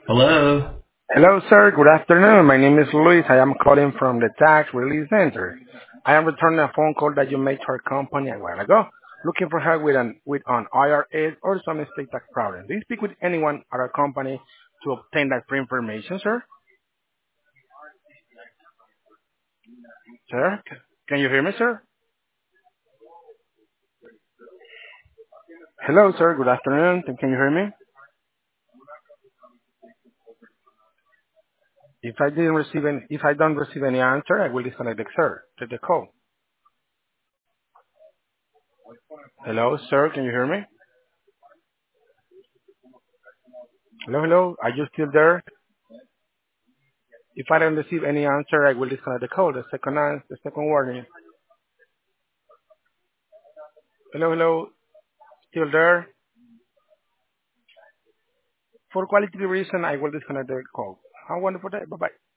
Hello. Hello, sir. Good afternoon. My name is Luis. I am calling from the Tax Relief Center. I am returning a phone call that you made to our company a while ago, looking for help with an IRS or some estate tax problem. Do you speak with anyone at our company to obtain that free information, sir? Sir, can you hear me, sir? Hello, sir. Good afternoon. Can you hear me? If I don't receive any answer, I will disconnect the sir to the call. Hello, sir. Can you hear me? Hello, hello. Are you still there? If I don't receive any answer, I will disconnect the call. The second warning. Hello, hello. Still there? For quality reason, I will disconnect the call. Have a wonderful day. Bye bye.